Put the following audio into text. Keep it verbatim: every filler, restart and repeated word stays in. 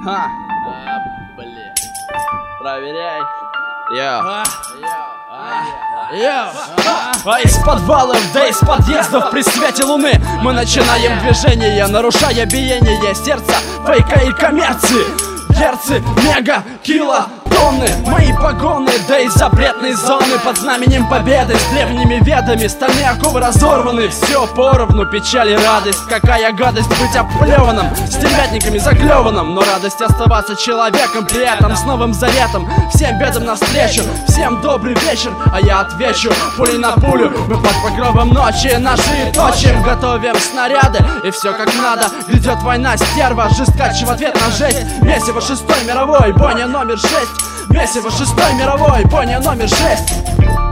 Ха. А, блин. Проверяй. Йо. Йо. А из подвалов, да из подъездов при свете луны мы начинаем движение, нарушая биение сердца, фейка и коммерции. Герцы, мега, килотонны, мои погоны, да и запретные зоны под знаменем победы с древними ведами, стальные оковы разорваны. Все поровну, печаль и радость. Какая гадость быть оплеванным, стервятниками заклеванным, но радость оставаться человеком, при этом с новым заветом. Всем бедам навстречу, всем добрый вечер, а я отвечу пулей на пулю. Мы под покровом ночи наши точим, готовим снаряды, и все как надо. Грядет война, стерва, жесткаче в ответ на жесть. Месиво шестой мировой, бойня номер шесть. Месиво шестой мировой, бойня номер шесть.